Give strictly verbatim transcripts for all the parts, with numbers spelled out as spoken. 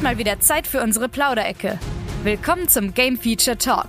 mal wieder Zeit für unsere Plauderecke. Willkommen zum Game Feature Talk.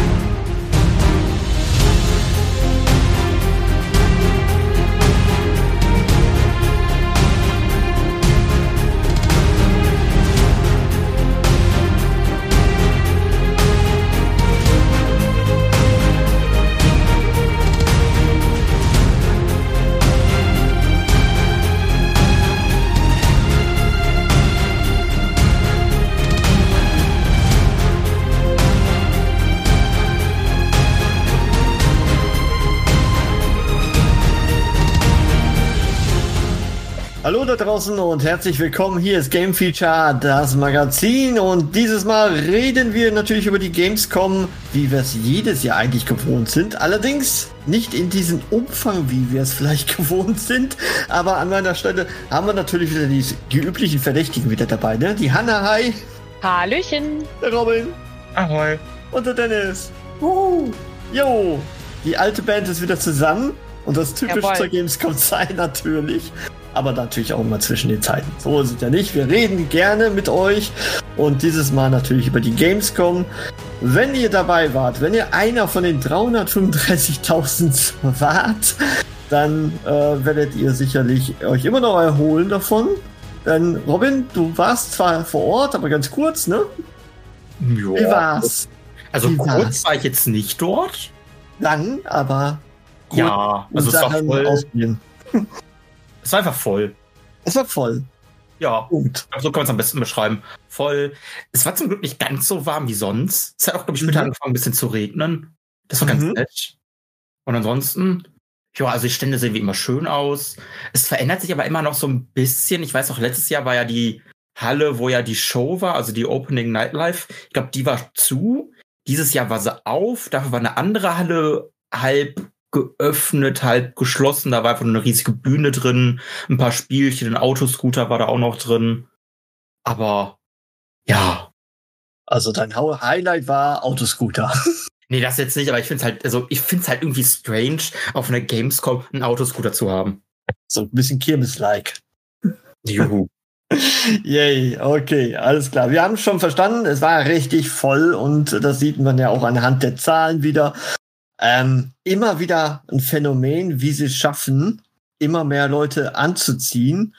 Hallo da draußen und herzlich willkommen. Hier ist Game Feature, das Magazin, und dieses Mal reden wir natürlich über die Gamescom, wie wir es jedes Jahr eigentlich gewohnt sind. Allerdings nicht in diesem Umfang, wie wir es vielleicht gewohnt sind. Aber an meiner Stelle haben wir natürlich wieder die, die üblichen Verdächtigen wieder dabei, ne? Die Hanna, hi. Hallöchen. Der Robin. Ahoi. Und der Dennis. Uh. Jo. Die alte Band ist wieder zusammen und das typisch Jawohl. zur Gamescom sein natürlich. Aber natürlich auch immer zwischen den Zeiten. So ist es ja nicht. Wir reden gerne mit euch und dieses Mal natürlich über die Gamescom. Wenn ihr dabei wart, wenn ihr einer von den dreihundertfünfunddreißigtausend wart, dann äh, werdet ihr sicherlich euch immer noch erholen davon. Denn Robin, du warst zwar vor Ort, aber ganz kurz, ne? Jo. Wie war's? Also Wie kurz war's? war ich jetzt nicht dort. Lang, aber gut. Ja, also es war Sachen voll. ausprobieren. Es war einfach voll. Es war voll. Ja, Gut. so kann man es am besten beschreiben. Voll. Es war zum Glück nicht ganz so warm wie sonst. Es hat auch, glaube ich, später Mhm. angefangen, ein bisschen zu regnen. Das war ganz Mhm. nett. Und ansonsten, ja, also die Stände sehen wie immer schön aus. Es verändert sich aber immer noch so ein bisschen. Ich weiß auch, letztes Jahr war ja die Halle, wo ja die Show war, also die Opening Nightlife. Ich glaube, die war zu. Dieses Jahr war sie auf. Dafür war eine andere Halle halb geöffnet, halb geschlossen. Da war einfach nur eine riesige Bühne drin. Ein paar Spielchen, ein Autoscooter war da auch noch drin. Aber, ja. Also dein Hau- Highlight war Autoscooter. Nee, das jetzt nicht, aber ich find's halt, also ich find's halt irgendwie strange, auf einer Gamescom einen Autoscooter zu haben. So ein bisschen Kirmes-like. Juhu. Yay, okay, alles klar. Wir haben es schon verstanden, es war richtig voll und das sieht man ja auch anhand der Zahlen wieder. Ähm, immer wieder ein Phänomen, wie sie es schaffen, immer mehr Leute anzuziehen.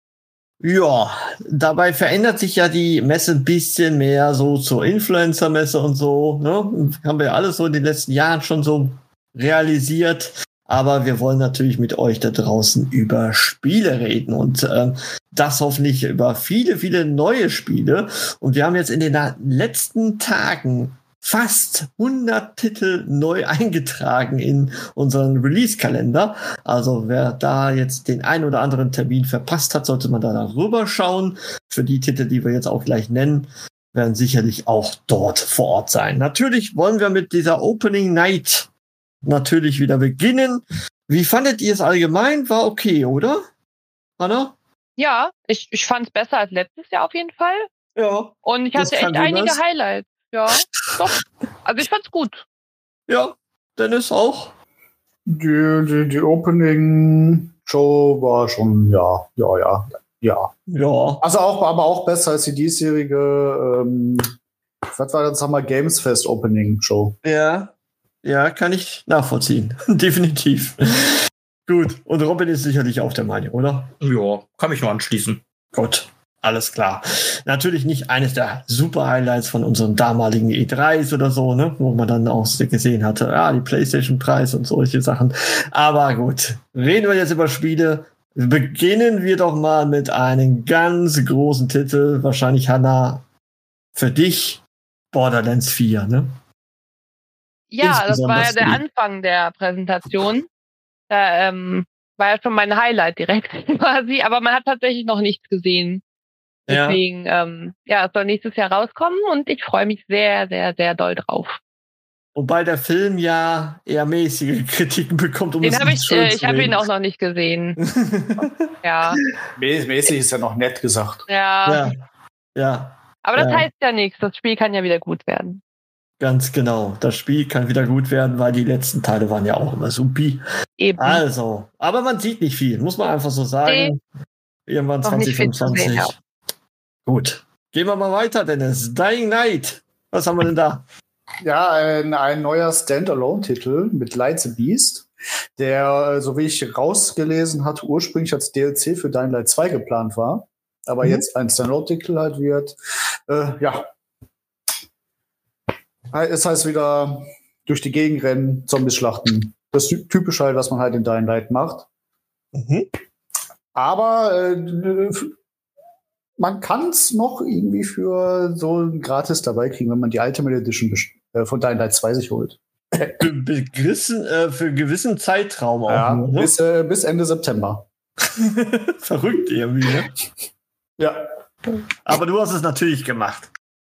Ja, dabei verändert sich ja die Messe ein bisschen mehr so zur Influencer-Messe und so, ne? Haben wir ja alles so in den letzten Jahren schon so realisiert. Aber wir wollen natürlich mit euch da draußen über Spiele reden und ähm, das hoffentlich über viele, viele neue Spiele. Und wir haben jetzt in den letzten Tagen fast hundert Titel neu eingetragen in unseren Release-Kalender. Also wer da jetzt den einen oder anderen Termin verpasst hat, sollte man da darüber schauen. Für die Titel, die wir jetzt auch gleich nennen, werden sicherlich auch dort vor Ort sein. Natürlich wollen wir mit dieser Opening Night natürlich wieder beginnen. Wie fandet ihr es allgemein? War okay, oder? Anna? Ja, ich, ich fand es besser als letztes Jahr auf jeden Fall. Ja. Und ich Das hatte kann echt einige was. Highlights. Ja, doch. Also ich fand's gut. Ja. Dennis auch? Die, die, die Opening-Show war schon, ja, ja, ja, ja. Ja. Also auch, aber auch besser als die diesjährige, ähm, was war das, haben wir Games Fest Opening-Show. Ja. Ja, kann ich nachvollziehen. Definitiv. Gut. Und Robin ist sicherlich auch der Meinung, oder? Ja, kann mich nur anschließen. Gut. Alles klar. Natürlich nicht eines der Super-Highlights von unseren damaligen E dreis oder so, ne, wo man dann auch gesehen hatte, ja, die PlayStation-Preis und solche Sachen. Aber gut, reden wir jetzt über Spiele. Beginnen wir doch mal mit einem ganz großen Titel. Wahrscheinlich, Hanna, für dich Borderlands vier, ne? Ja, das war ja Insbesondere der die- Anfang der Präsentation. Da ähm, war ja schon mein Highlight direkt quasi, aber man hat tatsächlich noch nichts gesehen. Ja. Deswegen, ähm, ja, es soll nächstes Jahr rauskommen und ich freue mich sehr, sehr, sehr doll drauf. Wobei der Film ja eher mäßige Kritiken bekommt, um Den es habe nicht ich, schön äh, zu ich habe ihn reden. auch noch nicht gesehen. Ja, Mä- Mäßig ist ja noch nett gesagt. ja. Ja, ja. Aber das Ja. heißt ja nichts. Das Spiel kann ja wieder gut werden. Ganz genau. Das Spiel kann wieder gut werden, weil die letzten Teile waren ja auch immer supi. Eben. Also, aber man sieht nicht viel, muss man einfach so sagen. Irgendwann Noch nicht zwanzig viel zu sehen, fünfundzwanzig. ja. Gut. Gehen wir mal weiter, Dennis. Dying Light. Was haben wir denn da? Ja, ein, ein neuer Standalone-Titel mit Light the Beast, der, so wie ich rausgelesen hatte, ursprünglich als D L C für Dying Light zwei geplant war, aber mhm. jetzt ein Standalone-Titel halt wird. Äh, ja. Es heißt wieder durch die Gegend rennen, Zombies schlachten. Das Typische halt, was man halt in Dying Light macht. Mhm. Aber äh, man kann es noch irgendwie für so gratis dabei kriegen, wenn man die Ultimate Edition äh, von Dying Light zwei sich holt. Begriffen, äh, für einen gewissen Zeitraum auch. Ja, nur, ne? bis, äh, bis Ende September. Verrückt irgendwie, ne? Ja. Aber du hast es natürlich gemacht.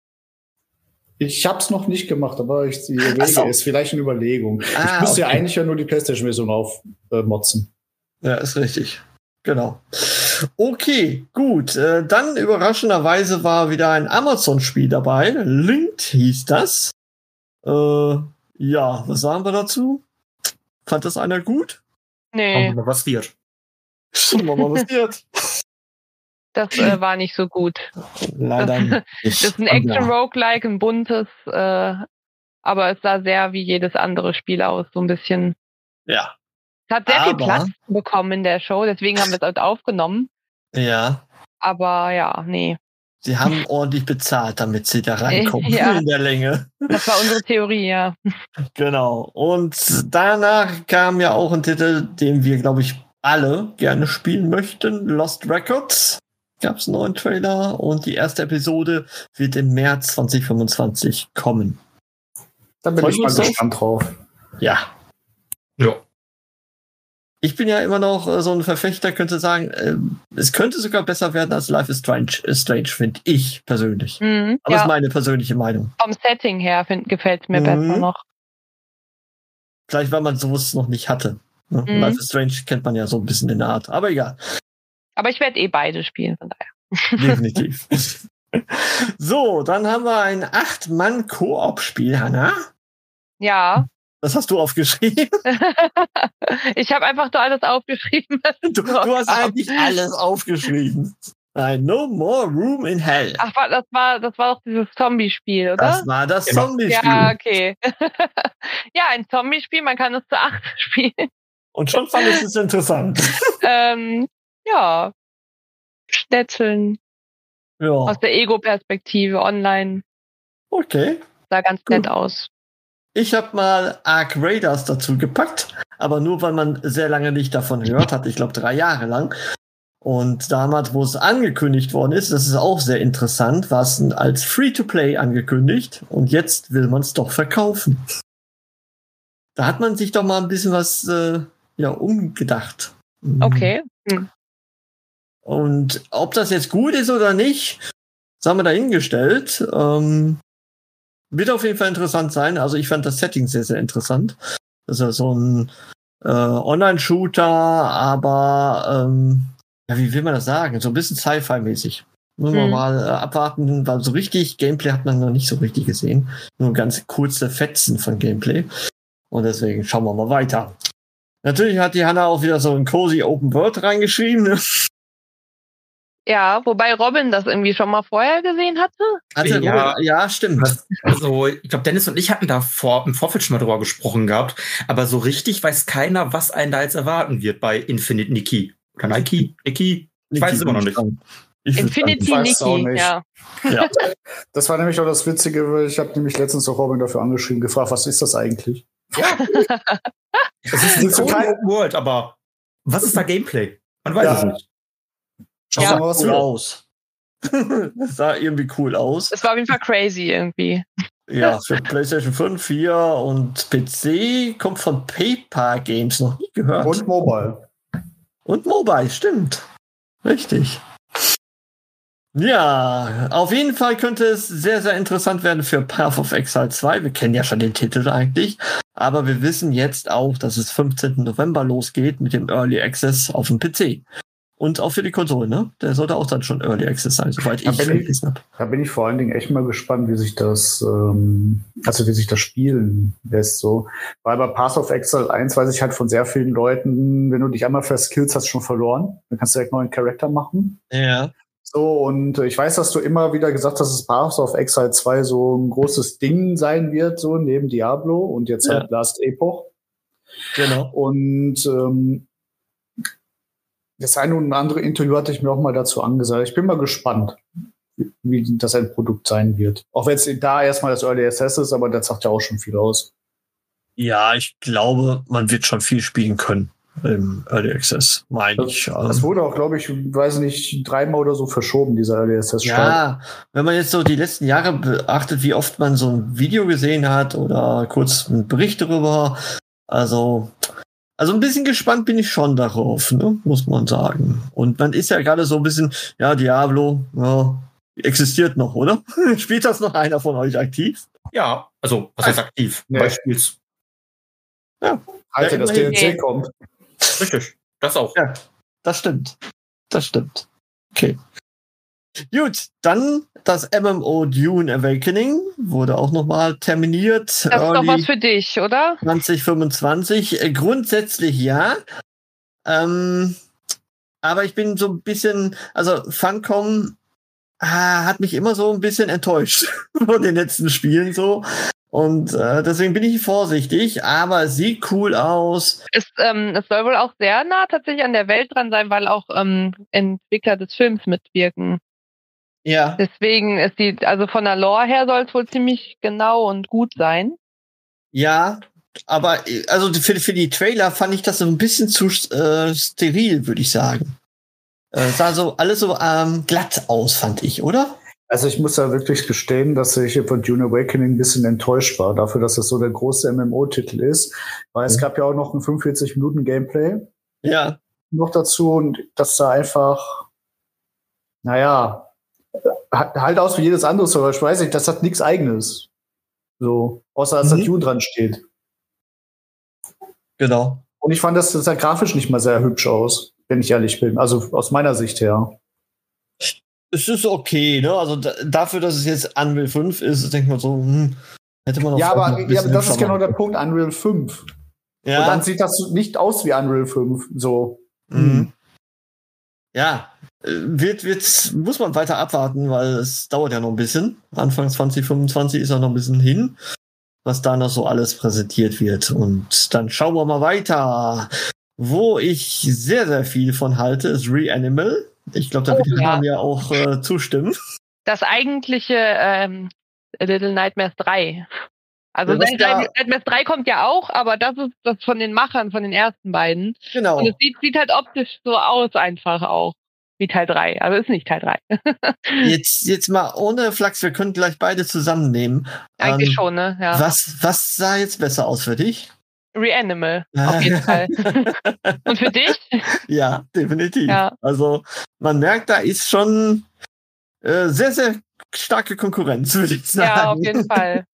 Ich hab's noch nicht gemacht, aber ich überlege, so. Ist vielleicht eine Überlegung. Ah, ich müsste okay. ja eigentlich ja nur die PlayStation-Version aufmotzen. Äh, ja, ist richtig. Genau. Okay, gut. Äh, dann überraschenderweise war wieder ein Amazon-Spiel dabei. Linked hieß das. Äh, ja, was sagen wir dazu? Fand das einer gut? Nee. Schauen wir mal, was wird. Schauen wir mal, was wird. Das äh, war nicht so gut. Leider das, nicht. Das ist ein Action-Roguelike, ein buntes, äh, aber es sah sehr wie jedes andere Spiel aus, so ein bisschen. Ja. Es hat sehr aber, viel Platz bekommen in der Show, deswegen haben wir es halt aufgenommen. Ja. Aber ja, nee. Sie haben ordentlich bezahlt, damit sie da reinkommen ja. in der Länge. Das war unsere Theorie, ja. Genau. Und danach kam ja auch ein Titel, den wir, glaube ich, alle gerne spielen möchten. Lost Records. Gab es einen neuen Trailer und die erste Episode wird im März zwanzig fünfundzwanzig kommen. Da bin Freut ich mal uns gespannt drauf. Ja. Ja. Ich bin ja immer noch äh, so ein Verfechter, könnte sagen, äh, es könnte sogar besser werden als Life is Strange, äh, Strange finde ich persönlich. Mhm, Aber das ja. ist meine persönliche Meinung. Vom Setting her gefällt es mir Mhm. besser noch. Vielleicht, weil man sowas noch nicht hatte. Ne? Mhm. Life is Strange kennt man ja so ein bisschen in der Art. Aber egal. Aber ich werde eh beide spielen, von daher. Definitiv. So, dann haben wir ein acht-Mann-Koop-Spiel, Hannah. Ja. Das hast du aufgeschrieben. Ich habe einfach nur alles aufgeschrieben. Du, du hast eigentlich alles aufgeschrieben. Nein, No More Room in Hell. Ach, das war, das war doch dieses Zombie-Spiel, oder? Das war das Genau. Zombie-Spiel. Ja, okay. Ja, ein Zombie-Spiel, man kann es zu acht spielen. Und schon fand ich es interessant. ähm, ja. Schnetzeln. Ja. Aus der Ego-Perspektive online. Okay. Sah ganz Gut. nett aus. Ich habe mal Ark Raiders dazu gepackt, aber nur, weil man sehr lange nicht davon gehört hat. Ich glaube, drei Jahre lang. Und damals, wo es angekündigt worden ist, das ist auch sehr interessant, war es als Free-to-Play angekündigt und jetzt will man es doch verkaufen. Da hat man sich doch mal ein bisschen was äh, ja, umgedacht. Okay. Hm. Und ob das jetzt gut ist oder nicht, das haben wir dahingestellt. Ähm, wird auf jeden Fall interessant sein. Also ich fand das Setting sehr, sehr interessant. Das ist ja so ein äh, Online-Shooter, aber ähm, ja, wie will man das sagen? So ein bisschen Sci-Fi-mäßig. Müssen wir Mhm. mal äh, abwarten, weil so richtig Gameplay hat man noch nicht so richtig gesehen. Nur ganz kurze Fetzen von Gameplay. Und deswegen schauen wir mal weiter. Natürlich hat die Hannah auch wieder so ein cozy Open World reingeschrieben. Ne? Ja, wobei Robin das irgendwie schon mal vorher gesehen hatte. Also, Ja. ja, stimmt. Was, also, ich glaube, Dennis und ich hatten da vor, im Vorfeld schon mal drüber gesprochen gehabt, aber so richtig weiß keiner, was einen da jetzt erwarten wird bei Infinite Nikki. Oder Nike? Nikki? Ich weiß es immer noch nicht. Ich Infinity Ich weiß es auch Nikki, nicht. ja. Ja. Das war nämlich auch das Witzige, weil ich habe nämlich letztens auch Robin dafür angeschrieben, gefragt, was ist das eigentlich? Es ist ein So cool kein- Open World, aber was ist da Gameplay? Man weiß Ja. es nicht. Schau Ja. mal, was Cool wird. aus. Das sah irgendwie cool aus. Das war auf jeden Fall crazy irgendwie. Ja, für PlayStation fünf, vier und P C kommt von Paper Games, noch nie gehört. Und Mobile. Und Mobile, stimmt. Richtig. Ja, auf jeden Fall könnte es sehr, sehr interessant werden für Path of Exile zwei. Wir kennen ja schon den Titel eigentlich. Aber wir wissen jetzt auch, dass es fünfzehnten November losgeht mit dem Early Access auf dem P C. Und auch für die Konsole, ne? Der sollte auch dann schon Early Access sein, soweit ich Da bin ich- vergessen habe. Da bin ich vor allen Dingen echt mal gespannt, wie sich das, ähm, also wie sich das spielen lässt. So. Weil bei Path of Exile eins weiß ich halt von sehr vielen Leuten, wenn du dich einmal verskillst, hast du schon verloren. Dann kannst du direkt einen neuen Charakter machen. Ja. So, und ich weiß, dass du immer wieder gesagt hast, dass Paths of Exile zwei so ein großes Ding sein wird, so neben Diablo und jetzt Ja. halt Last Epoch. Genau. Und ähm, das eine und andere Interview hatte ich mir auch mal dazu angesagt. Ich bin mal gespannt, wie das ein Produkt sein wird. Auch wenn es da erstmal das Early Access ist, aber das sagt ja auch schon viel aus. Ja, ich glaube, man wird schon viel spielen können im Early Access, meine ich. Das, das wurde auch, glaube ich, weiß nicht, dreimal oder so verschoben, dieser Early Access Start. Ja, wenn man jetzt so die letzten Jahre beachtet, wie oft man so ein Video gesehen hat oder kurz einen Bericht darüber, also, also ein bisschen gespannt bin ich schon darauf, ne, muss man sagen. Und man ist ja gerade so ein bisschen, ja, Diablo, ja, existiert noch, oder? Spielt das noch einer von euch aktiv? Ja, also, was heißt aktiv? Nee. Beispiels. Ja. Alter, Ja, das immerhin. D L C kommt. Richtig. Das auch. Ja, das stimmt. Das stimmt. Okay. Gut, dann das M M O Dune Awakening wurde auch nochmal terminiert. Das ist doch was für dich, oder? zwanzig fünfundzwanzig. Äh, grundsätzlich ja. Ähm, aber ich bin so ein bisschen, also Funcom ah, hat mich immer so ein bisschen enttäuscht von den letzten Spielen so. Und äh, deswegen bin ich vorsichtig, aber es sieht cool aus. Es, ähm, es soll wohl auch sehr nah tatsächlich an der Welt dran sein, weil auch ähm, Entwickler des Films mitwirken. Ja. Deswegen ist die, also von der Lore her soll es wohl ziemlich genau und gut sein. Ja, aber äh, also für, für die Trailer fand ich das so ein bisschen zu äh, steril, würde ich sagen. Äh, sah so alles so ähm, glatt aus, fand ich, oder? Also ich muss da wirklich gestehen, dass ich von Dune Awakening ein bisschen enttäuscht war, dafür, dass das so der große M M O-Titel ist. Weil es Mhm. gab ja auch noch ein fünfundvierzig Minuten Gameplay Ja. noch dazu und das sah einfach, naja, hat- halt aus wie jedes andere Server. Ich weiß nicht, das hat nichts Eigenes. So, außer dass Mhm. da Dune dran steht. Genau. Und ich fand, das, das sah grafisch nicht mal sehr hübsch aus, wenn ich ehrlich bin. Also aus meiner Sicht her. Es ist okay, ne? Also da, dafür, dass es jetzt Unreal fünf ist, denkt man so, hm, hätte man noch Ja, aber, ein ja, bisschen aber das ist hübscher genau der machen Punkt, Unreal fünf. können. Und Ja. dann sieht das nicht aus wie Unreal fünf. So. Mhm. Ja, äh, wird, wird, muss man weiter abwarten, weil es dauert ja noch ein bisschen. Anfang zwanzig fünfundzwanzig ist ja noch ein bisschen hin, was da noch so alles präsentiert wird. Und dann schauen wir mal weiter. Wo ich sehr, sehr viel von halte, ist Reanimal. Ich glaube, da Oh, wird die ja. Hanna mir auch äh, zustimmen. Das eigentliche ähm, Little Nightmares drei. Also Ja, das Little ja- Nightmares drei kommt ja auch, aber das ist das von den Machern, von den ersten beiden. Genau. Und es sieht, sieht halt optisch so aus einfach auch. Wie Teil drei. Also ist nicht Teil drei. Jetzt, jetzt mal ohne Flachs, wir können gleich beide zusammennehmen. Eigentlich Ähm, schon, ne? Ja. Was, was sah jetzt besser aus für dich? Reanimal, auf jeden Fall. Und für dich? Ja, definitiv. Ja. Also man merkt, da ist schon äh, sehr, sehr starke Konkurrenz, würde ich sagen. Ja, auf jeden Fall.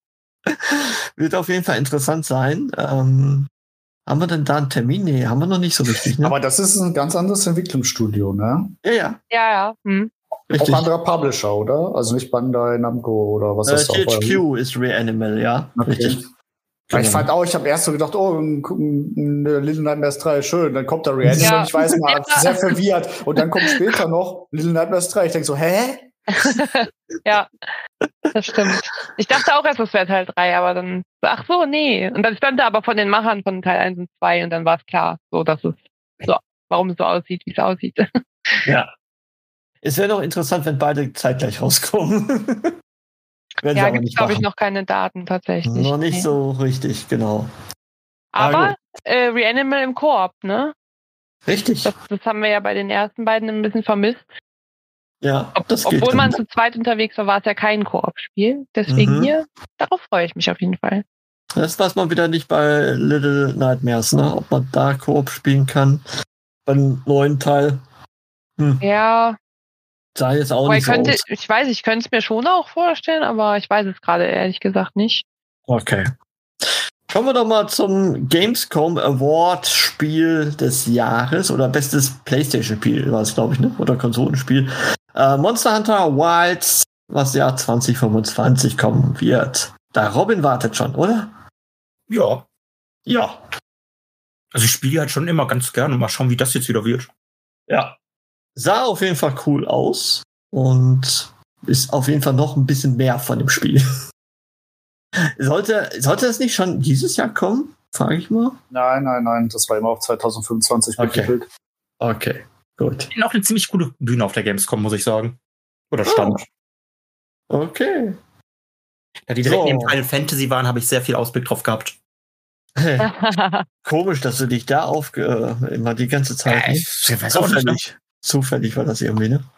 Wird auf jeden Fall interessant sein. Ähm, haben wir denn da einen Termin? Nee, haben wir noch nicht so richtig. Ne? Aber das ist ein ganz anderes Entwicklungsstudio, ne? ja, ja, Ja, ja. Hm. richtig. Auch anderer Publisher, oder? Also nicht Bandai Namco oder was Äh, ist T das? H Q ist Reanimal, ja. Okay. Richtig. Weil Ich Genau. fand auch, ich habe erst so gedacht, oh, ein, ein, ein Little Nightmares drei, schön. Dann kommt da Reanimal Ja. und ich weiß mal, Ja. sehr verwirrt. Und dann kommt später noch Little Nightmares drei. Ich denke so, hä? Ja, das stimmt. Ich dachte auch erst, das wäre Teil drei, aber dann, ach so, nee. Und dann stand da aber von den Machern von Teil eins und zwei und dann war es klar, so, dass es so, warum es so aussieht, wie es aussieht. Ja. Es wäre noch interessant, wenn beide zeitgleich rauskommen. Werden sie Ja, aber gibt es, nicht glaube ich, machen. noch keine Daten tatsächlich. Noch nicht Nee. so richtig, genau. Aber äh, Reanimal im Koop, ne? Richtig. Das, das haben wir ja bei den ersten beiden ein bisschen vermisst. Ja, Ob, das geht obwohl man dann. zu zweit unterwegs war, war es ja kein Koop-Spiel. Deswegen Mhm. hier, darauf freue ich mich auf jeden Fall. Das weiß man wieder nicht bei Little Nightmares, ne? Ob man da Koop spielen kann. Beim neuen Teil. Hm, Ja, sah jetzt auch wobei nicht so könnte, aus. ich weiß, ich könnte es mir schon auch vorstellen, aber ich weiß es gerade ehrlich gesagt nicht. Okay. Kommen wir doch mal zum Gamescom Award Spiel des Jahres oder bestes PlayStation-Spiel war es, glaube ich, ne? Oder Konsolenspiel. Äh, Monster Hunter Wilds, was ja zwanzig fünfundzwanzig kommen wird. Da Robin wartet schon, oder? Ja. Ja. Also ich spiele halt schon immer ganz gerne. Mal schauen, wie das jetzt wieder wird. Ja. Sah auf jeden Fall cool aus. und ist auf jeden Fall noch ein bisschen mehr von dem Spiel. sollte, sollte das nicht schon dieses Jahr kommen? Frage ich mal. Nein, nein, nein, das war immer auf zwanzig fünfundzwanzig betitelt. Okay. Okay, gut. Noch eine ziemlich coole Bühne auf der Gamescom, muss ich sagen. Oder Stand. Oh. Okay. Da die direkt So. neben Final Fantasy waren, habe ich sehr viel Ausblick drauf gehabt. Komisch, dass du dich da aufge... Äh, immer die ganze Zeit... Äh, ne? ich weiß auch nicht. Zufällig. Zufällig war das irgendwie, ne?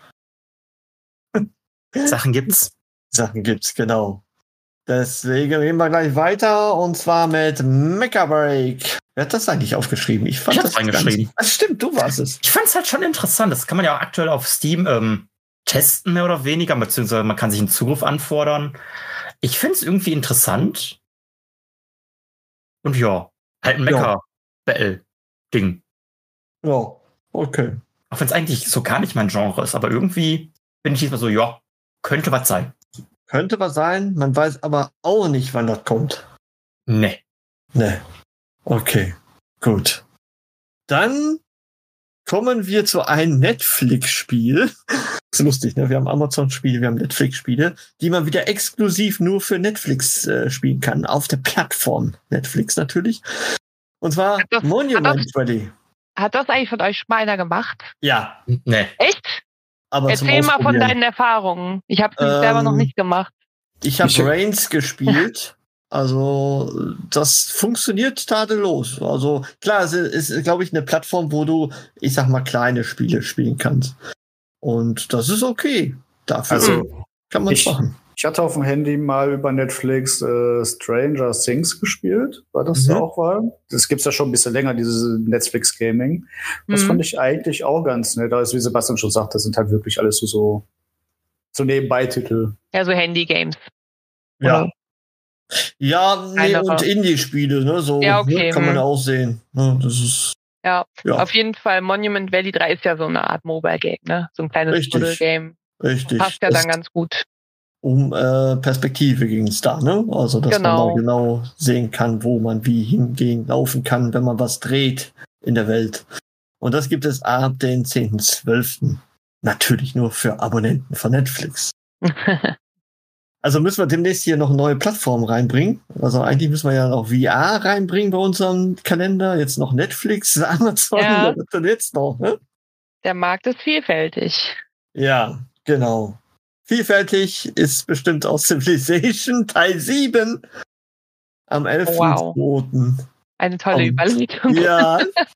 Sachen gibt's. Sachen gibt's, genau. Deswegen gehen wir gleich weiter und zwar mit Mecha Break. Wer hat das eigentlich aufgeschrieben? Ich fand Ich hab's das reingeschrieben. Ganz, das stimmt, du warst es. Ich fand's halt schon interessant. Das kann man ja auch aktuell auf Steam ähm, testen, mehr oder weniger, beziehungsweise man kann sich einen Zugriff anfordern. Ich find's irgendwie interessant. Und ja, halt ein Mecha-Battle-Ding. Ja, okay. Auch wenn es eigentlich so gar nicht mein Genre ist, aber irgendwie bin ich diesmal so, ja, könnte was sein. Könnte was sein, man weiß aber auch nicht, wann das kommt. Nee. Ne. Okay, gut. Dann kommen wir zu einem Netflix-Spiel. Das ist lustig, ne? Wir haben Amazon-Spiele, wir haben Netflix-Spiele, die man wieder exklusiv nur für Netflix äh, spielen kann, auf der Plattform Netflix natürlich. Und zwar Hat das- Monument hat das- Valley. Hat das eigentlich von euch schon mal einer gemacht? Ja, Nee. Echt? aber zum Erzähl mal von Ausprobieren. deinen Erfahrungen. Ich habe es Ähm, selber noch nicht gemacht. Ich habe Ich- Reigns gespielt. Also, das funktioniert tadellos. Also, klar, es ist, glaube ich, eine Plattform, wo du, ich sag mal, kleine Spiele spielen kannst. Und das ist okay. Dafür Also, kann man es ich- machen. Ich hatte auf dem Handy mal über Netflix äh, Stranger Things gespielt, weil das Mhm. da auch war. Das gibt's ja schon ein bisschen länger, dieses Netflix Gaming. Das Mhm. fand ich eigentlich auch ganz nett. Da ist, wie Sebastian schon sagt, das sind halt wirklich alles so, so, so Nebenbeititel. Ja, so Handy-Games. Ja. Ja, nee, Kleinere. und Indie-Spiele, ne, so Ja, okay, ne, kann man hm. auch sehen. Ne, das ist, Ja, ja, auf jeden Fall. Monument Valley drei ist ja so eine Art Mobile-Game, ne? So ein kleines Richtig. Puzzle-Game. richtig. Passt ja Das- dann ganz gut. um äh, Perspektive ging es da, ne? Also, dass Genau. man mal genau sehen kann, wo man wie hingehen, laufen kann, wenn man was dreht in der Welt. Und das gibt es ab den zehnten zwölften Natürlich nur für Abonnenten von Netflix. Also müssen wir demnächst hier noch neue Plattformen reinbringen. Also eigentlich müssen wir ja noch V R reinbringen bei unserem Kalender. Jetzt noch Netflix, Amazon, Ja. was denn jetzt noch, ne? Der Markt ist vielfältig. Ja, genau. Vielfältig ist bestimmt auch Civilization Teil sieben am elften zweiten Eine tolle Oh. Überleitung. Ja,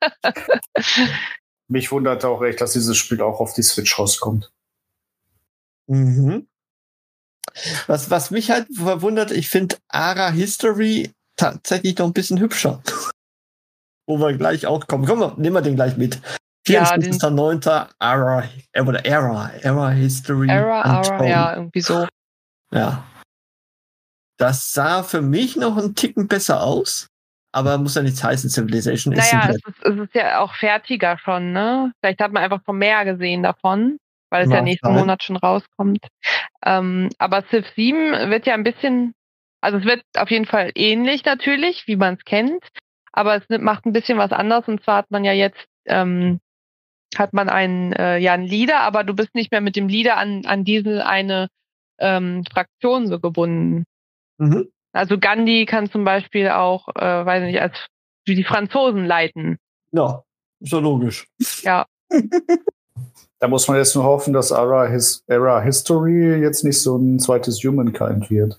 Mich wundert auch echt, dass dieses Spiel auch auf die Switch rauskommt. mhm. Was, was mich halt verwundert, ich finde Ara History tatsächlich noch ein bisschen hübscher. Wo wir gleich auch kommen. Komm, nehmen wir den gleich mit. Ja, vierundzwanzigster neunter Ara, äh, oder Era, Era History. Era, Era, Untold. ja, irgendwie so. Ja. Das sah für mich noch einen Ticken besser aus. Aber muss ja nichts heißen, Civilization ist Naja, ein es ist, es ist ja auch fertiger schon, ne? Vielleicht hat man einfach schon mehr gesehen davon, weil es ja Mag nächsten sein. Monat schon rauskommt. Ähm, aber Civ sieben wird ja ein bisschen, also es wird auf jeden Fall ähnlich natürlich, wie man es kennt, aber es nimmt- macht ein bisschen was anderes, und zwar hat man ja jetzt, ähm, hat man einen, äh, ja, einen Leader, aber du bist nicht mehr mit dem Leader an, an diese eine ähm, Fraktion so gebunden. Mhm. Also Gandhi kann zum Beispiel auch, äh, weiß nicht, als wie die Franzosen leiten. Ja, ist ja logisch. Ja, Da muss man jetzt nur hoffen, dass Era, His Era History jetzt nicht so ein zweites Humankind wird.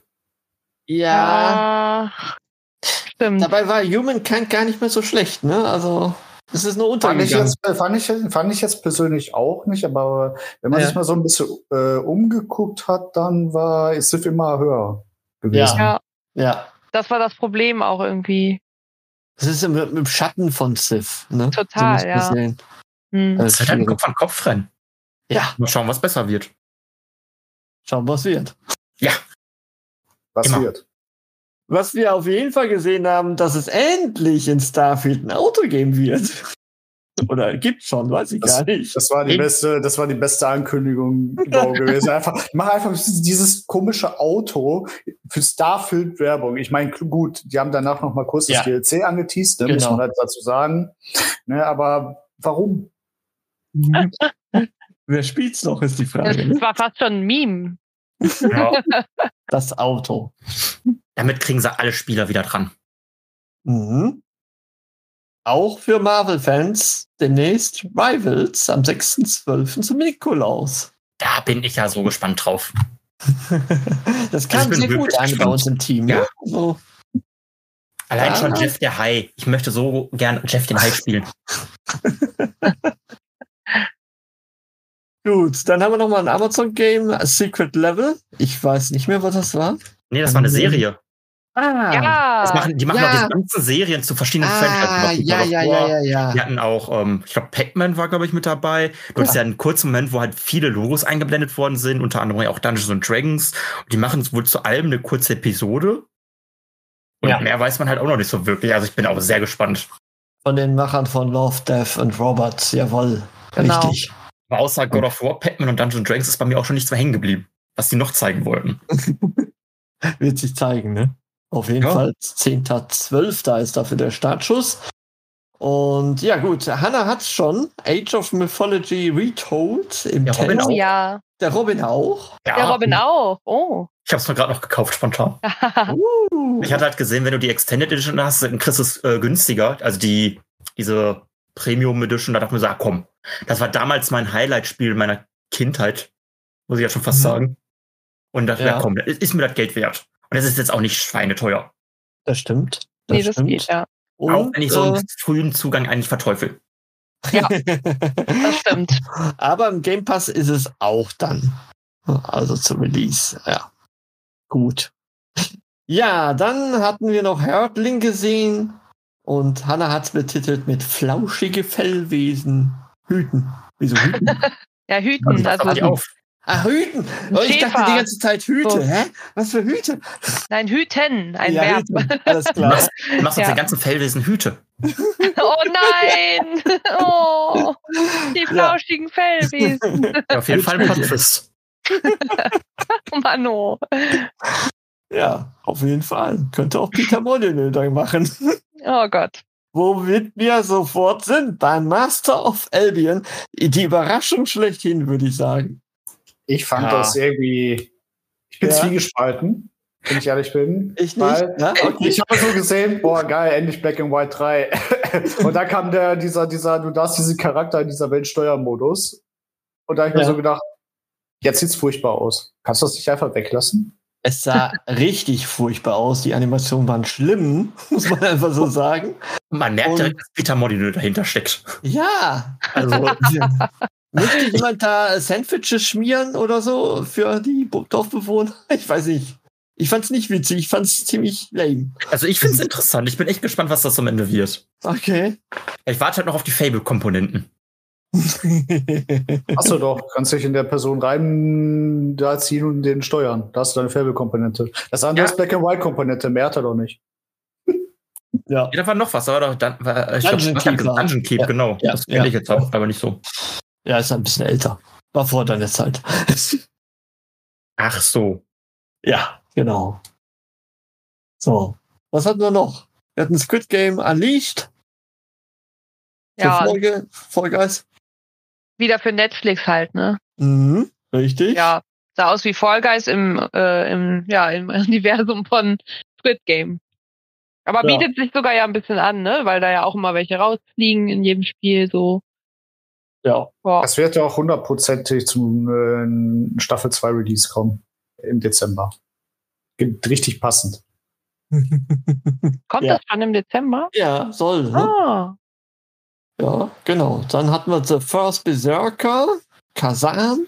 ja, stimmt. Dabei war Humankind gar nicht mehr so schlecht, ne? Also, es ist nur Fand ich, untergegangen. jetzt, fand, ich, fand ich jetzt persönlich auch nicht, aber wenn man Ja. sich mal so ein bisschen äh, umgeguckt hat, dann war Civ immer höher gewesen. Ja, Ja. das war das Problem auch irgendwie. Das ist im, im Schatten von Civ, ne? Total, muss man ja. sehen. Hm. Das Das ist ist halt ein schwierig. Kopf an Kopf rennen. Ja, Mal schauen, was besser wird. schauen wir, was wird. Was Immer. wird? Was wir auf jeden Fall gesehen haben, dass es endlich in Starfield ein Auto geben wird. Oder gibt schon, weiß ich gar nicht. Das war die Eben. beste, das war die beste Ankündigung überhaupt gewesen. Einfach, mach einfach dieses komische Auto für Starfield Werbung. Ich meine, gut, die haben danach noch mal kurz das Ja. D L C angeteased, ne, muss Genau. man halt dazu sagen. Ne, aber warum? Wer spielt's noch, ist die Frage. Das Ne? war fast schon ein Meme. Ja. Das Auto. Damit kriegen sie alle Spieler wieder dran. Mhm. Auch für Marvel-Fans demnächst Rivals am sechsten zwölften zum Nikolaus. Da bin ich ja so gespannt drauf. Das kam Also ich bin sehr gut wirklich an bei gespannt. uns im Team. Ja. Ne? So. Allein Ah. schon Jeff der Hai. Ich möchte so gern Jeff den Hai spielen. Gut, dann haben wir nochmal ein Amazon-Game, Secret Level. Ich weiß nicht mehr, was das war. Nee, das war eine Serie. Ah, Ja. Das machen, die machen Ja. auch diese ganzen Serien zu verschiedenen ah Franchises. ja, ja, ja, ja, ja. Die hatten auch, ähm, ich glaube, Pac-Man war, glaube ich, mit dabei. Du hattest ja einen kurzen Moment, wo halt viele Logos eingeblendet worden sind, unter anderem ja auch Dungeons and Dragons. Und die machen wohl zu allem eine kurze Episode. Und Ja. mehr weiß man halt auch noch nicht so wirklich. Also ich bin auch sehr gespannt. Von den Machern von Love, Death und Robots, jawohl. Genau. Richtig. Aber außer God of War, Pac-Man und Dungeons and Dragons ist bei mir auch schon nichts mehr hängen geblieben, was die noch zeigen wollten. Wird sich zeigen, ne? Auf jeden Ja. Fall. zehnter zwölfter ist dafür der Startschuss. Und ja, gut, Hannah hat's schon. Age of Mythology Retold im Der Robin Test. Oh auch. ja. Der Robin auch. Ja, Der Robin auch. Oh. Ich habe es mir gerade noch gekauft, spontan. Uh. Ich hatte halt gesehen, wenn du die Extended Edition hast, dann kriegst du es äh, günstiger. Also die diese Premium Edition, da dachte ich mir so, ah, komm. Das war damals mein Highlight-Spiel meiner Kindheit, muss ich ja schon fast Mhm. sagen. Und dachte, Ja. ja, komm, das ist mir das Geld wert. Und es ist jetzt auch nicht schweineteuer. Das stimmt. Nee, das stimmt. geht, ja. Und, auch wenn ich so äh, einen frühen Zugang eigentlich verteufel. Das stimmt. Aber im Game Pass ist es auch dann. Also zum Release, ja. Gut. Ja, dann hatten wir noch Herdling gesehen und Hannah hat es betitelt mit flauschige Fellwesen. Hüten. Wieso Hüten? Ja, Hüten. Pass Also, die auf. Ah, Hüten! Oh, ich dachte Schäfer. die ganze Zeit Hüte. So. Hä? Was für Hüte? nein, Hüten. Ein ja, Verb. Hüten. Alles Du klar. machst, du machst Ja. auf den ganzen Fellwesen Hüte. Oh nein! Oh, die flauschigen Fellwesen. Ja, auf jeden Fall ein Plotfist. Oh Mann, oh. Ja, auf jeden Fall. Könnte auch Peter Molyneux dann machen. Oh Gott. Womit wir sofort sind beim Master of Albion. Die Überraschung schlechthin, würde ich sagen. Ich fand Ja. das irgendwie. Ich bin Ja. zwiegespalten, wenn ich ehrlich bin. Ich nicht. Weil Ja, okay. Ich habe so gesehen, boah, geil, endlich Black and White drei. Und dann kam der, dieser, dieser, du darfst diesen Charakter in dieser Welt Steuermodus. Und da habe ich mir Ja. so gedacht, jetzt sieht's furchtbar aus. Kannst du das nicht einfach weglassen? Es sah richtig furchtbar aus. Die Animationen waren schlimm, muss man einfach so sagen. Man merkt Und- direkt, dass Peter Molyneux dahinter steckt. Ja, also möchte jemand da Sandwiches schmieren oder so für die Dorfbewohner? Ich weiß nicht. Ich fand's nicht witzig, ich fand's ziemlich lame. Also ich finde es interessant. Ich bin echt gespannt, was das am Ende wird. Okay. Ich warte halt noch auf die Fable-Komponenten. Hast du doch, kannst dich in der Person rein da ziehen und den steuern. Da hast du deine Fable-Komponente. Das andere Ja. ist Black and White-Komponente, mehr hat er doch nicht. Ja. Ja, da war noch was. Da war doch dann, war, ich Dungeon glaub, Keep Dungeon, war- Dungeon Keep, Ja. genau. Ja. Das kenne ich Ja. jetzt auch, aber nicht so. Ja, ist ein bisschen älter. War vor deiner Zeit. Ach so. Ja, genau. So. Was hatten wir noch? Wir hatten Squid Game Unleashed. Für Ja, Folge, Fall Guys. wieder für Netflix halt, ne? Mhm, richtig. Ja, sah aus wie Fall Guys im, äh, im, ja, im Universum von Squid Game. Aber Ja. bietet sich sogar ja ein bisschen an, ne? Weil da ja auch immer welche rausfliegen in jedem Spiel, so. Ja. Ja. Das wird ja auch hundertprozentig zum äh, Staffel zwei Release kommen. Im Dezember. Gibt richtig passend. Kommt Ja. das schon im Dezember? Ja, soll. Ne? Ah, Ja, genau. Dann hatten wir The First Berserker, Kazan.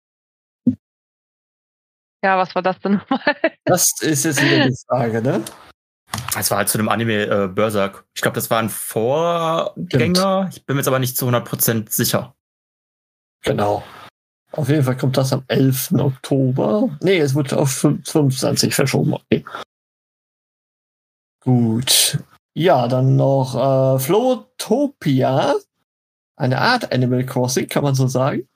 ja, was war das denn nochmal? Das ist jetzt wieder die Frage, ne? Das war halt zu dem Anime äh, Berserk. Ich glaube, das war ein Vorgänger. Ich bin mir jetzt aber nicht zu hundert Prozent sicher. Genau. Auf jeden Fall kommt das am elften Oktober. Nee, es wird auf fünfundzwanzig verschoben. Okay. Gut. Ja, dann noch äh, Flowtopia. Eine Art Animal Crossing, kann man so sagen.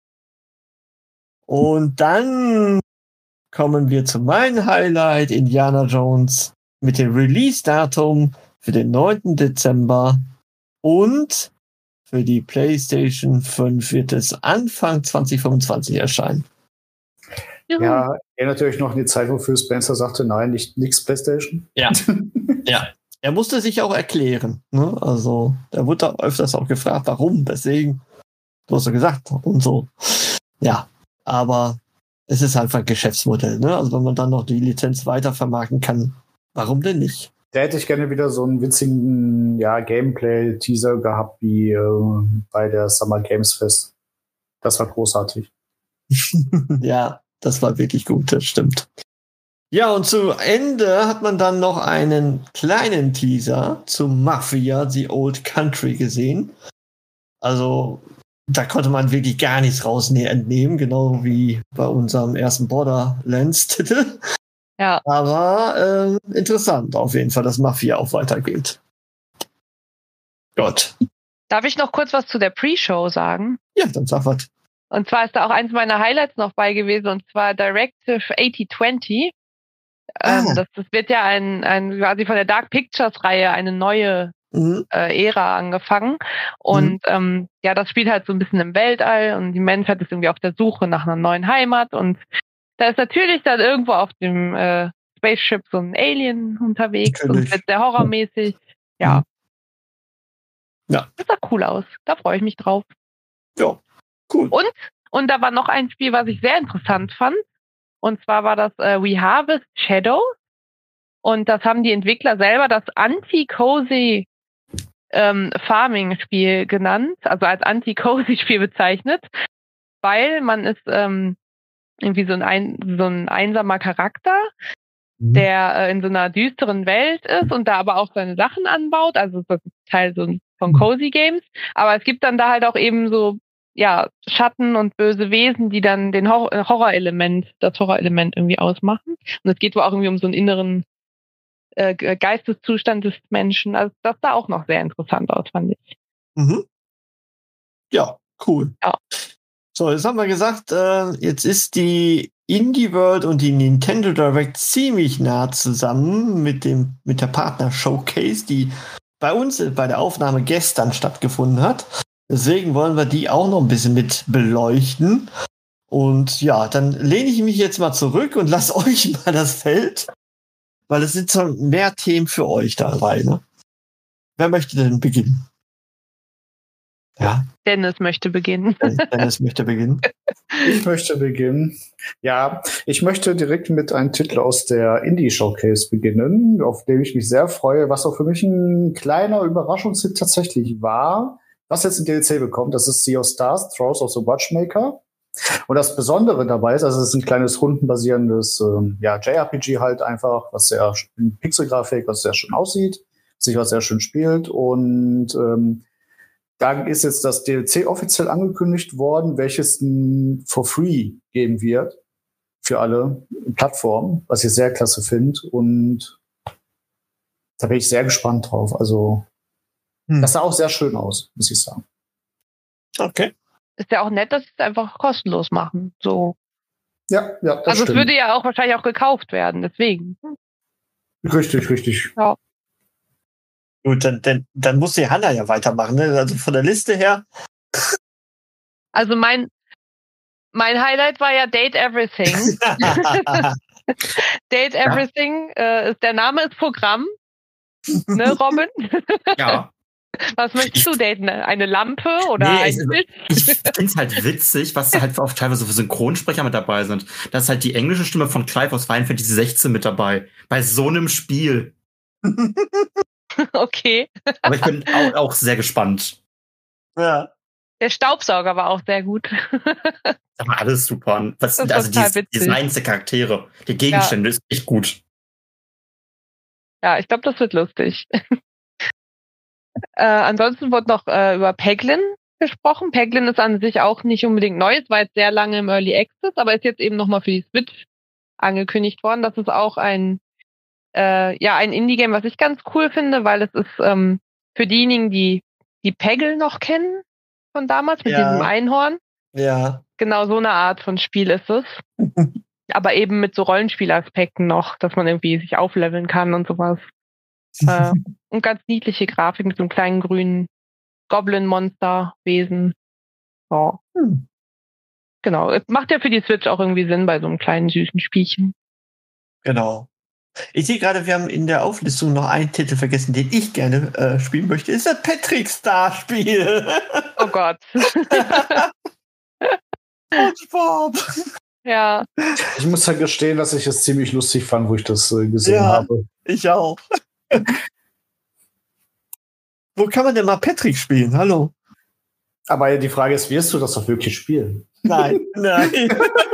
Und dann kommen wir zu meinem Highlight, Indiana Jones, mit dem Release-Datum für den neunten Dezember und für die PlayStation fünf wird es Anfang zwanzig fünfundzwanzig erscheinen. Ja, er natürlich noch in die Zeit, wofür Spencer sagte, nein, nicht nix PlayStation. Ja. Ja. Er musste sich auch erklären. Ne? Also, er wurde öfters auch gefragt, warum, deswegen. Du hast ja gesagt und so. Ja, aber es ist einfach ein Geschäftsmodell. Ne? Also, wenn man dann noch die Lizenz weitervermarkten kann, warum denn nicht? Da hätte ich gerne wieder so einen witzigen ja, Gameplay-Teaser gehabt, wie äh, bei der Summer Games Fest. Das war großartig. Ja, das war wirklich gut, das stimmt. Ja, und zu Ende hat man dann noch einen kleinen Teaser zu Mafia, The Old Country gesehen. Also, da konnte man wirklich gar nichts raus entnehmen, genau wie bei unserem ersten Borderlands-Titel. Ja. Aber äh, interessant auf jeden Fall, dass Mafia auch weitergeht. Gott. Darf ich noch kurz was zu der Pre-Show sagen? Ja, dann sag was. Und zwar ist da auch eins meiner Highlights noch bei gewesen, und zwar Directive achtzig zwanzig. Ah. Ähm, das, das wird ja ein, ein quasi von der Dark Pictures-Reihe eine neue mhm. äh, Ära angefangen. Und mhm. ähm, ja, das spielt halt so ein bisschen im Weltall und die Menschheit ist irgendwie auf der Suche nach einer neuen Heimat. Und da ist natürlich dann irgendwo auf dem äh, Spaceship so ein Alien unterwegs natürlich. Und wird sehr horrormäßig. Ja. Ja. Das sah cool aus. Da freue ich mich drauf. Ja. Cool. Und, und da war noch ein Spiel, was ich sehr interessant fand. Und zwar war das äh, We Harvest Shadows. Und das haben die Entwickler selber das Anti-Cozy ähm, Farming-Spiel genannt. Also als Anti-Cozy-Spiel bezeichnet. Weil man ist ähm, irgendwie so ein, ein, so ein einsamer Charakter, mhm. der äh, in so einer düsteren Welt ist und da aber auch seine Sachen anbaut. Also das ist Teil so von Cozy Games. Aber es gibt dann da halt auch eben so ja, Schatten und böse Wesen, die dann den Hor- Horrorelement, das Horrorelement irgendwie ausmachen. Und es geht wohl auch irgendwie um so einen inneren äh, Geisteszustand des Menschen. Also das sah auch noch sehr interessant aus, fand ich. Mhm. Ja, cool. Ja. So, jetzt haben wir gesagt, äh, jetzt ist die Indie World und die Nintendo Direct ziemlich nah zusammen mit dem mit der Partner Showcase, die bei uns bei der Aufnahme gestern stattgefunden hat. Deswegen wollen wir die auch noch ein bisschen mit beleuchten. Und ja, dann lehne ich mich jetzt mal zurück und lasse euch mal das Feld, weil es sind so mehr Themen für euch dabei. Ne? Wer möchte denn beginnen? Ja. Dennis möchte beginnen. Dennis möchte beginnen. Ich möchte beginnen. Ja, ich möchte direkt mit einem Titel aus der Indie Showcase beginnen, auf den ich mich sehr freue, was auch für mich ein kleiner Überraschungshit tatsächlich war. Was jetzt ein D L C bekommt, das ist Sea of Stars, Throws of the Watchmaker. Und das Besondere dabei ist, also es ist ein kleines rundenbasierendes ähm, ja, J R P G halt einfach, was sehr in Pixelgrafik, was sehr schön aussieht, sich was sehr schön spielt. Und ähm, da ist jetzt das D L C offiziell angekündigt worden, welches n, for free geben wird für alle Plattformen, was ich sehr klasse finde. Und da bin ich sehr gespannt drauf. Also das sah auch sehr schön aus, muss ich sagen. Okay. Ist ja auch nett, dass sie es einfach kostenlos machen. So. Ja, ja, das Also stimmt. Es würde ja auch wahrscheinlich auch gekauft werden, deswegen. Richtig, richtig. Ja. Gut, dann, dann, dann muss die Hanna ja weitermachen, ne? Also von der Liste her. Also mein, mein Highlight war ja Date Everything. Date Everything, ja. äh, ist, der Name ist Programm. Ne, Robin? Ja. Was möchtest du daten? Eine Lampe oder nee, ein Bild? Ich finde es halt witzig, was da halt auch teilweise für Synchronsprecher mit dabei sind. Da ist halt die englische Stimme von Clive aus Final Fantasy sechzehn mit dabei. Bei so einem Spiel. Okay. Aber ich bin auch, auch sehr gespannt. Ja. Der Staubsauger war auch sehr gut. Das war alles super. Was, das also total die Designs der Charaktere, die Gegenstände, ja. ist echt gut. Ja, ich glaube, das wird lustig. Äh, ansonsten wurde noch äh, über Peglin gesprochen. Peglin ist an sich auch nicht unbedingt neu. Es war jetzt sehr lange im Early Access, aber ist jetzt eben nochmal für die Switch angekündigt worden. Das ist auch ein äh, ja ein Indie-Game, was ich ganz cool finde, weil es ist ähm, für diejenigen, die die Peggle noch kennen von damals mit ja. diesem Einhorn. Ja. Genau so eine Art von Spiel ist es. Aber eben mit so Rollenspielaspekten noch, dass man irgendwie sich aufleveln kann und sowas. äh, und ganz niedliche Grafik mit so einem kleinen grünen Goblin-Monster-Wesen. Ja. Hm. Genau. Macht ja für die Switch auch irgendwie Sinn bei so einem kleinen, süßen Spielchen. Genau. Ich sehe gerade, wir haben in der Auflistung noch einen Titel vergessen, den ich gerne äh, spielen möchte. Ist das Patrick Star-Spiel. Oh Gott. SpongeBob. Ja. Ich muss ja gestehen, dass ich es ziemlich lustig fand, wo ich das äh, gesehen ja, habe. Ich auch. Wo kann man denn mal Patrick spielen? Hallo. Aber die Frage ist, wirst du das doch wirklich spielen? Nein, nein.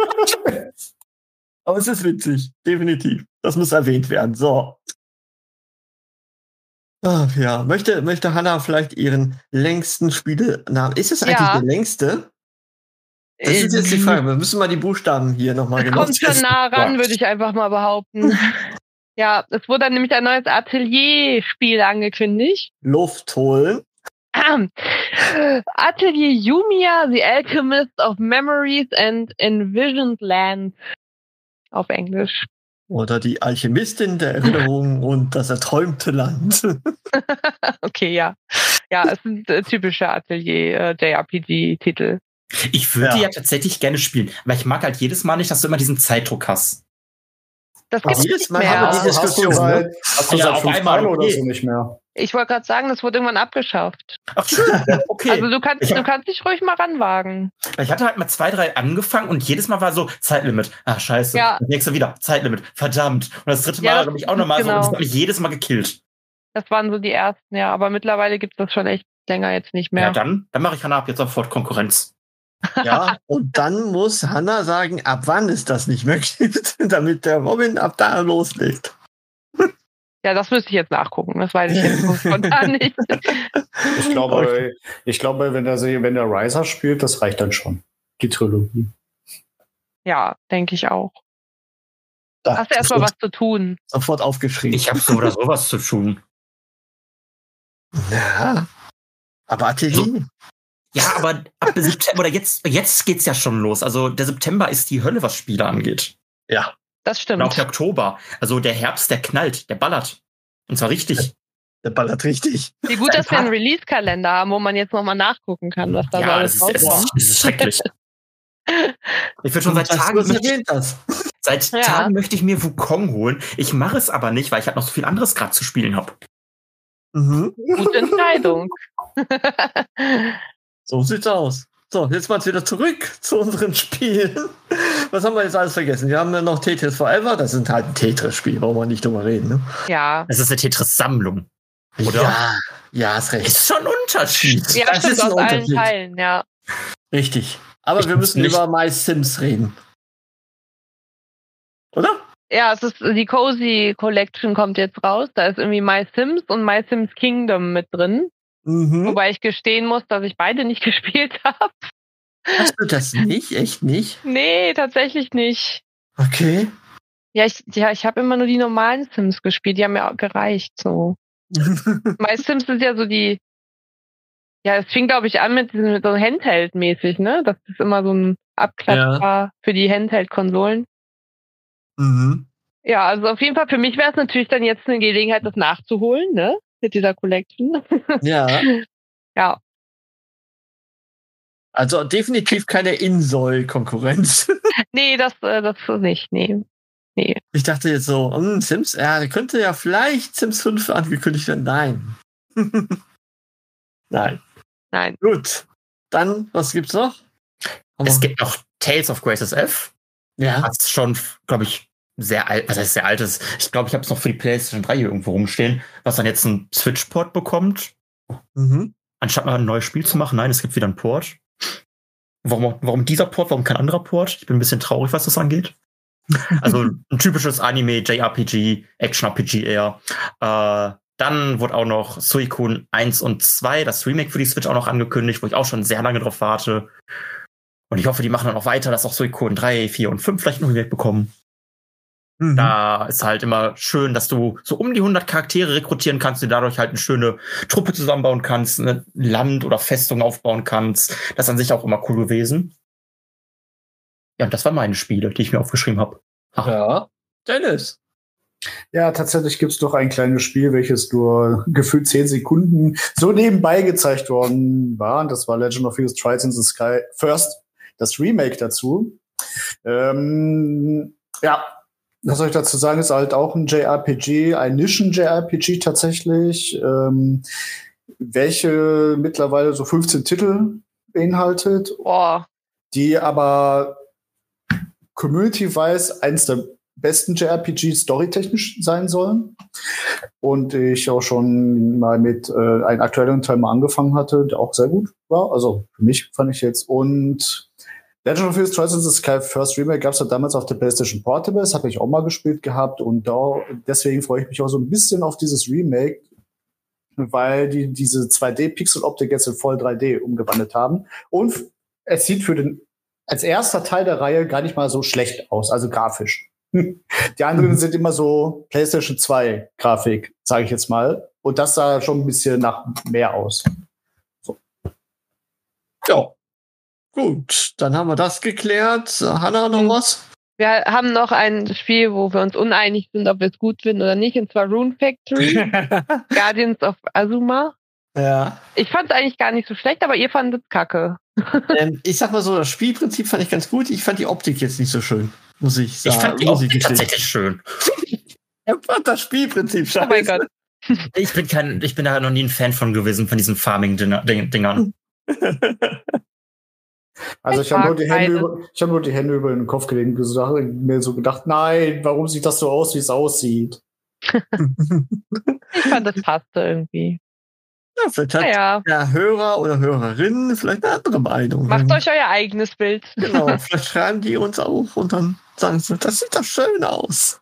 Aber es ist witzig, definitiv. Das muss erwähnt werden. So. Ach ja, möchte, möchte Hannah vielleicht ihren längsten Spielenamen? Ist es eigentlich ja. der längste? Das ist jetzt die Frage. Wir müssen mal die Buchstaben hier nochmal genau kommt schon nah ran, würde ich einfach mal behaupten. Ja, es wurde dann nämlich ein neues Atelier-Spiel angekündigt. Luft holen. Atelier Yumiya, The Alchemist of Memories and Envisioned Lands. Auf Englisch. Oder die Alchemistin der Erinnerung und das erträumte Land. Okay, ja. Ja, es sind äh, typische Atelier-J R P G-Titel. Ich würde ja. Ja. ja tatsächlich gerne spielen, aber ich mag halt jedes Mal nicht, dass du immer diesen Zeitdruck hast. Das gibt's jedes nicht Mal mehr. haben wir die Diskussion, hast du seit, ne? hast du Ja, seit auf fünf einmal, Tagen oder okay. so nicht mehr. Ich wollte gerade sagen, das wurde irgendwann abgeschafft. Ach schön, okay. Also du kannst, Ich hab- du kannst dich ruhig mal ranwagen. Ich hatte halt mal zwei, drei angefangen und jedes Mal war so Zeitlimit. Ah, scheiße. Ja. Das nächste wieder Zeitlimit. Verdammt. Und das dritte Mal Ja, das habe ich auch nochmal genau. so und das hat mich jedes Mal gekillt. Das waren so die ersten, ja. Aber mittlerweile gibt es das schon echt länger jetzt nicht mehr. Ja, dann, dann mache ich Hannah ab jetzt sofort Konkurrenz. Ja, und dann muss Hannah sagen, ab wann es das nicht mehr gibt, damit der Robin ab da loslegt. Ja, das müsste ich jetzt nachgucken. Das weiß ich jetzt so spontan nicht. Ich glaube, ich glaube, wenn der, wenn der Riser spielt, das reicht dann schon. Die Trilogie. Ja, denke ich auch. Da Hast du erstmal was zu tun? Sofort aufgeschrieben. Ich habe so oder sowas zu tun. Ja. Aber Atelier. Ja, aber ab September, oder jetzt, jetzt geht's ja schon los. Also der September ist die Hölle, was Spiele angeht. Ja. Das stimmt. Und auch der Oktober. Also der Herbst, der knallt, der ballert. Und zwar richtig. Der ballert richtig. Wie gut, dass wir einen Release-Kalender haben, wo man jetzt nochmal nachgucken kann, was da so Ja, alles es ist, es, rauskommt. ist, es ist schrecklich. Ich würde schon seit Dass Tagen, du es möchte, erwähnt hast. seit Ja. Tagen möchte ich mir Wukong holen. Ich mache es aber nicht, weil ich halt noch so viel anderes gerade zu spielen habe. Mhm. Gute Entscheidung. So sieht's aus. So, jetzt mal wieder zurück zu unseren Spielen. Was haben wir jetzt alles vergessen? Wir haben ja noch Tetris Forever. Das ist halt ein Tetris-Spiel, brauchen wir nicht drüber reden. Ne? Ja. Das ist eine Tetris-Sammlung. Oder? Ja, ja, ist recht. Ist schon ein Unterschied. Ja, Das stimmt, ist ein aus allen Unterschied. Teilen, ja. Richtig. Aber Ich wir find's müssen nicht- über My Sims reden. Oder? Ja, es ist die Cozy Collection kommt jetzt raus. Da ist irgendwie My Sims und My Sims Kingdom mit drin. Mhm. Wobei ich gestehen muss, dass ich beide nicht gespielt habe. Hast du das nicht? Echt nicht? Nee, tatsächlich nicht. Okay. Ja, ich, ja, ich habe immer nur die normalen Sims gespielt. Die haben mir auch gereicht. So. My Sims ist ja so die. Ja, es fing, glaube ich, an mit, diesem- mit so Handheld-mäßig, ne? Das ist immer so ein Abklatsch war für die Handheld-Konsolen. mhm. Ja, also auf jeden Fall, für mich wäre es natürlich dann jetzt eine Gelegenheit, das nachzuholen, ne? Mit dieser Collection. Ja. Ja. Also definitiv keine Insol-Konkurrenz. Nee, das, äh, das nicht, nee. Nee. Ich dachte jetzt so, hm, Sims, ja, da könnte ja vielleicht Sims fünf angekündigt werden. Nein. Nein. Nein. Gut. Dann, was gibt's noch? Es gibt noch Tales of Graces F. Ja. Was schon, glaube ich, sehr alt, was heißt sehr alt ist. Ich glaube, ich habe es noch für die PlayStation drei hier irgendwo rumstehen, was dann jetzt einen Switch-Port bekommt. Mhm. Anstatt mal ein neues Spiel zu machen, nein, es gibt wieder einen Port. Warum, warum dieser Port, warum kein anderer Port? Ich bin ein bisschen traurig, was das angeht. Also ein typisches Anime, J R P G, Action-R P G eher. Äh, dann wurde auch noch Suicune eins und zwei, das Remake für die Switch auch noch angekündigt, wo ich auch schon sehr lange drauf warte. Und ich hoffe, die machen dann auch weiter, dass auch Suicune drei, vier und fünf vielleicht noch ein Remake bekommen. Mhm. Da ist halt immer schön, dass du so um die hundert Charaktere rekrutieren kannst und dadurch halt eine schöne Truppe zusammenbauen kannst, ein Land oder Festung aufbauen kannst. Das ist an sich auch immer cool gewesen. Ja, und das waren meine Spiele, die ich mir aufgeschrieben habe. Ja. Dennis. Ja, tatsächlich gibt es doch ein kleines Spiel, welches nur gefühlt zehn Sekunden so nebenbei gezeigt worden war. Und das war Legend of Heroes Trials in the Sky First, das Remake dazu. Ähm, ja, was soll ich dazu sagen, ist halt auch ein J R P G, ein Nischen-J R P G tatsächlich, ähm, welche mittlerweile so fünfzehn Titel beinhaltet, Oh. die aber community-wise eins der besten J R P Gs storytechnisch sein sollen. Und ich auch schon mal mit äh, einem aktuellen Teil mal angefangen hatte, der auch sehr gut war. Also für mich fand ich jetzt. Und Legend of Heroes Trials in the Sky First Remake gab es ja damals auf der PlayStation Portable. Das habe ich auch mal gespielt gehabt. Und da, deswegen freue ich mich auch so ein bisschen auf dieses Remake, weil die diese zwei D-Pixel-Optik jetzt in voll drei D umgewandelt haben. Und es sieht für den als erster Teil der Reihe gar nicht mal so schlecht aus, also grafisch. Die anderen mhm. sind immer so PlayStation zwei Grafik, sage ich jetzt mal. Und das sah schon ein bisschen nach mehr aus. So. Ja. Gut, dann haben wir das geklärt. Hanna, noch was? Wir haben noch ein Spiel, wo wir uns uneinig sind, ob wir es gut finden oder nicht, und zwar Rune Factory, Guardians of Azuma. Ja. Ich fand es eigentlich gar nicht so schlecht, aber ihr fandet es kacke. ähm, ich sag mal so, das Spielprinzip fand ich ganz gut. Ich fand die Optik jetzt nicht so schön, muss ich sagen. Ich fand die Optik tatsächlich schön. Er fand das Spielprinzip scheiße. Oh mein Gott. Ich bin kein, ich bin da noch nie ein Fan von gewesen, von diesen Farming-Dingern. Also ich habe nur, die Hände über, ich hab nur die Hände über den Kopf gelegt und mir so gedacht, nein, warum sieht das so aus, wie es aussieht? Ich fand, das passte irgendwie. Ja, vielleicht hat ja. der Hörer oder Hörerin vielleicht eine andere Meinung. Macht euch euer eigenes Bild. Genau, vielleicht schreiben die uns auch und dann sagen sie, das sieht doch schön aus.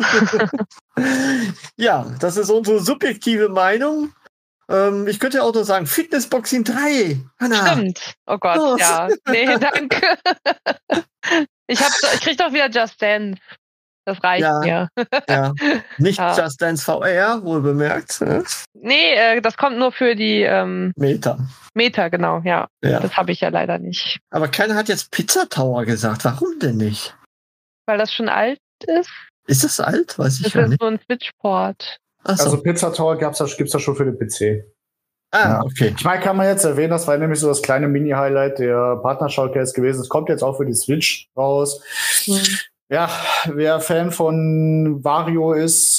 Ja, das ist unsere subjektive Meinung. Ähm, ich könnte auch nur sagen, Fitnessboxing drei. Hanna. Stimmt. Oh Gott, Los. ja. Nee, danke. Ich, hab, ich krieg doch wieder Just Dance. Das reicht ja, mir. Ja. Nicht ja. Just Dance V R, wohl bemerkt. Ne? Nee, äh, das kommt nur für die ähm, Meta. Meta, genau, ja. ja. Das habe ich ja leider nicht. Aber keiner hat jetzt Pizza Tower gesagt. Warum denn nicht? Weil das schon alt ist. Ist das alt? Weiß ich das gar ist nicht. so ein Switch-Port. So. Also Pizza Tower gab's ja, gibt's ja schon für den P C. Ah, ja. Okay. Ich meine, kann man jetzt erwähnen, das war nämlich so das kleine Mini-Highlight der Partner-Showcase gewesen. Es kommt jetzt auch für die Switch raus. Hm. Ja, wer Fan von Wario ist,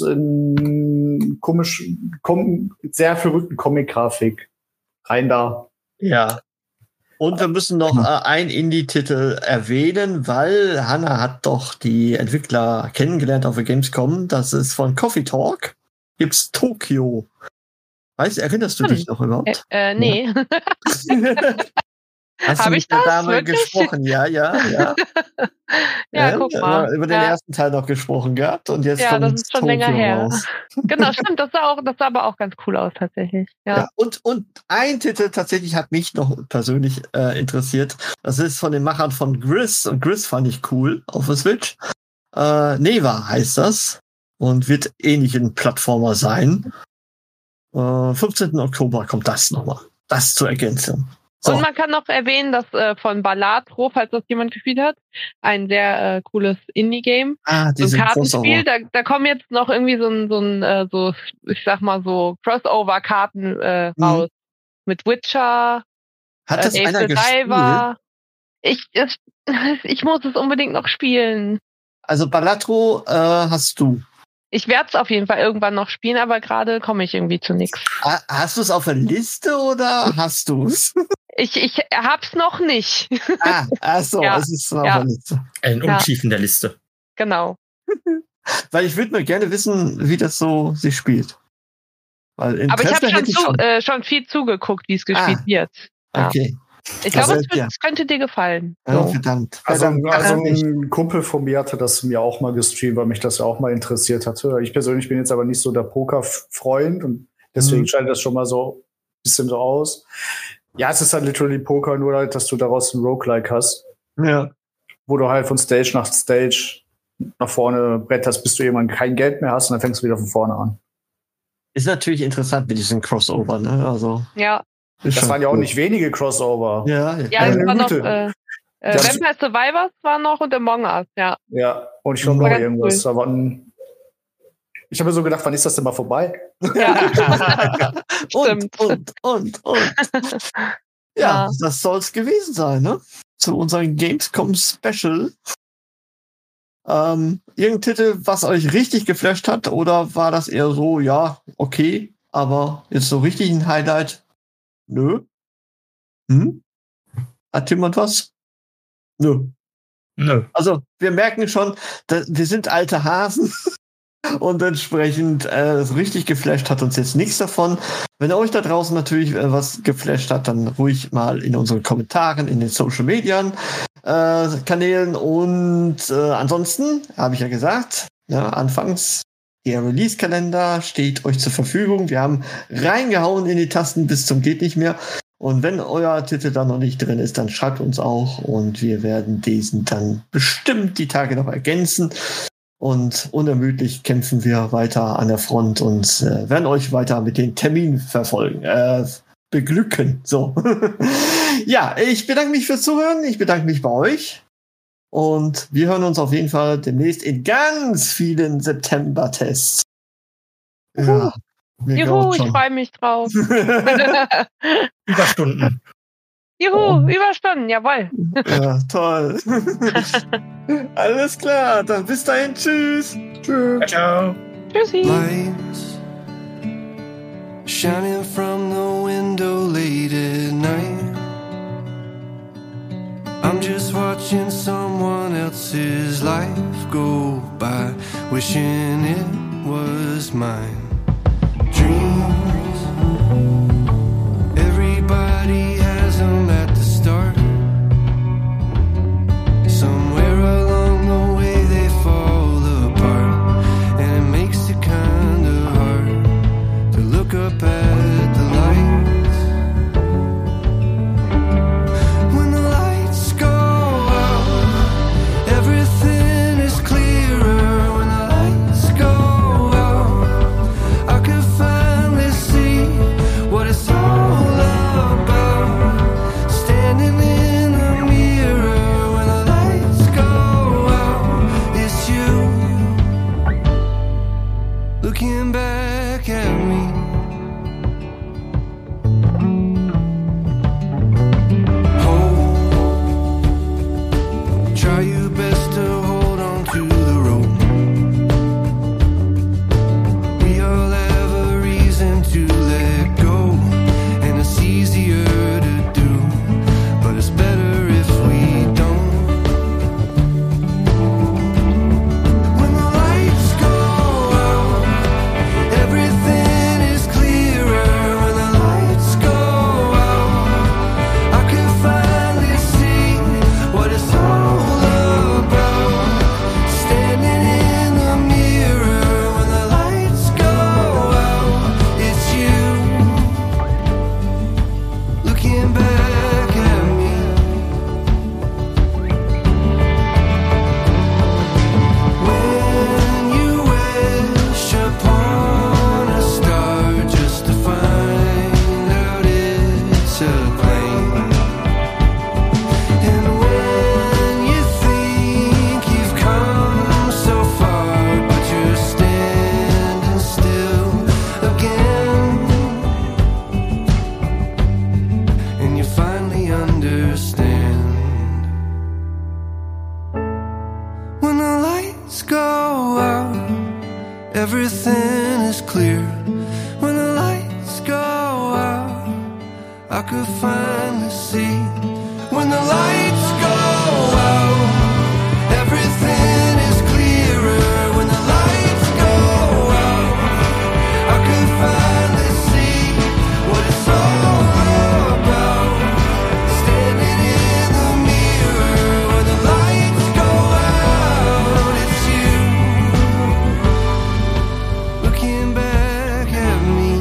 in komisch, kom- sehr verrückten Comic-Grafik. Rein da. Ja. Und wir müssen noch äh, einen Indie-Titel erwähnen, weil Hanna hat doch die Entwickler kennengelernt auf der Gamescom. Das ist von Coffee Talk. Gibt's Tokyo. Weißt, erinnerst du hm. dich noch überhaupt? Äh, äh nee. Ja. Hast Hab du mit ich der das? Dame Wirklich? gesprochen? Ja, ja, ja. ja, ja, guck mal. Über den ja. ersten Teil noch gesprochen gehabt und jetzt ja, kommt das ist schon Tokyo länger her. raus. Genau, stimmt. Das sah, auch, das sah aber auch ganz cool aus tatsächlich. Ja. Ja, und, und ein Titel tatsächlich hat mich noch persönlich äh, interessiert. Das ist von den Machern von Gris. Und Gris fand ich cool auf der Switch. Äh, Neva heißt das. Und wird ähnlich ein Plattformer sein. Äh, fünfzehnten Oktober kommt das nochmal. Das zur Ergänzung. So. Und man kann noch erwähnen, dass äh, von Ballatro, falls das jemand gespielt hat, ein sehr äh, cooles Indie-Game. Ah, so ein Kartenspiel. Da, da kommen jetzt noch irgendwie so ein, so ein äh, so, ich sag mal so, Crossover-Karten äh, mhm. raus. Mit Witcher, hat das äh, einer gespielt? Ich, ich, ich muss es unbedingt noch spielen. Also Ballatro äh, hast du. Ich werde es auf jeden Fall irgendwann noch spielen, aber gerade komme ich irgendwie zu nichts. Hast du es auf der Liste oder hast du es? Ich, ich hab's noch nicht. Ah, ach so, ja. es ist auf ja. der Liste. Ein Untiefen der Liste. Genau. Weil ich würde nur gerne wissen, wie das so sich spielt. Weil aber ich habe schon, ich zu, schon. Äh, schon viel zugeguckt, wie es gespielt ah, wird. Ja. Okay. Ich glaube, es, ja. es könnte dir gefallen. So. Oh, verdammt. Also, verdammt. also ein Kumpel von mir hatte das mir auch mal gestreamt, weil mich das ja auch mal interessiert hatte. Ich persönlich bin jetzt aber nicht so der Poker-Freund und deswegen mhm. scheint das schon mal so ein bisschen so aus. Ja, es ist halt literally Poker, nur halt, dass du daraus ein Roguelike hast. Ja. Wo du halt von Stage nach Stage nach vorne bretterst, bis du irgendwann kein Geld mehr hast und dann fängst du wieder von vorne an. Ist natürlich interessant mit diesen Crossover, ne? Also. Ja. Das waren ja auch nicht wenige Crossover. Ja, ja. Ja, es war noch, äh, äh, Vampire Survivors war noch und Among Us, ja. Ja, und ich glaube noch irgendwas. Cool. Da waren Ich habe mir so gedacht, wann ist das denn mal vorbei? Ja. und, und, und, und. Ja, Ja. das soll es gewesen sein, ne? Zu unserem Gamescom-Special. Ähm, irgendein Titel, was euch richtig geflasht hat, oder war das eher so, ja, okay, aber jetzt so richtig ein Highlight? Nö. Hm? Hat jemand was? Nö. Nö. Also, wir merken schon, da, wir sind alte Hasen und entsprechend äh, so richtig geflasht hat uns jetzt nichts davon. Wenn euch da draußen natürlich äh, was geflasht hat, dann ruhig mal in unseren Kommentaren, in den Social Media äh, Kanälen und äh, ansonsten, habe ich ja gesagt, ja, anfangs der Release-Kalender steht euch zur Verfügung. Wir haben reingehauen in die Tasten bis zum geht nicht mehr. Und wenn euer Titel da noch nicht drin ist, dann schreibt uns auch und wir werden diesen dann bestimmt die Tage noch ergänzen. Und unermüdlich kämpfen wir weiter an der Front und äh, werden euch weiter mit den Terminen verfolgen, äh, beglücken. So. Ja, ich bedanke mich fürs Zuhören. Ich bedanke mich bei euch. Und wir hören uns auf jeden Fall demnächst in ganz vielen September-Tests. Ja. Mir Juhu, glaubt ich schon. freue mich drauf. Überstunden. Juhu, Oh. Überstunden, jawohl. Ja, toll. Alles klar, dann bis dahin. Tschüss. Tschüss. Ciao. Tschüssi. Lights shining from the window late at night. I'm just watching someone else's life go by, wishing it was mine. Dreams, everybody has them at the start. Somewhere along the way they fall apart, and it makes it kinda hard to look up at the lights. When the lights go out, everything is clearer. When the lights go out, I could finally see what it's all about. Standing in the mirror when the lights go out, it's you looking back at me. Hold, try your best to hold on to the rope. We all have a reason to let go, and it's easier to do, but it's better if we don't. When the lights go out, everything is clearer. When the lights go out, I can finally see what it's all about. Standing in the mirror when the lights go out, it's you looking back at me. When you wish upon a star just to find out it's a plane, and when you think you've come so far but you're standing still again, and you finally understand. When the lights go out, everything is clear. When the lights go out, I could finally see. When the lights go out, everything is clearer. When the lights go out, I could finally see what it's all about. Standing in the mirror when the lights go out, it's you looking back at me.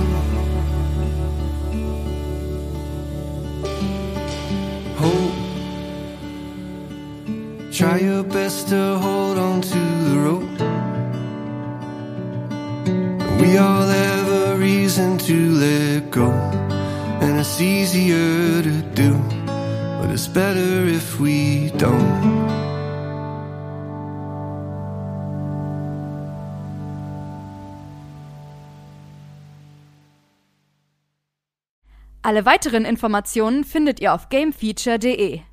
Hope, try your best to hold on to the rope. We all have a reason to let go, and it's easier to do, but it's better if we don't. Alle weiteren Informationen findet ihr auf gamefeature punkt de.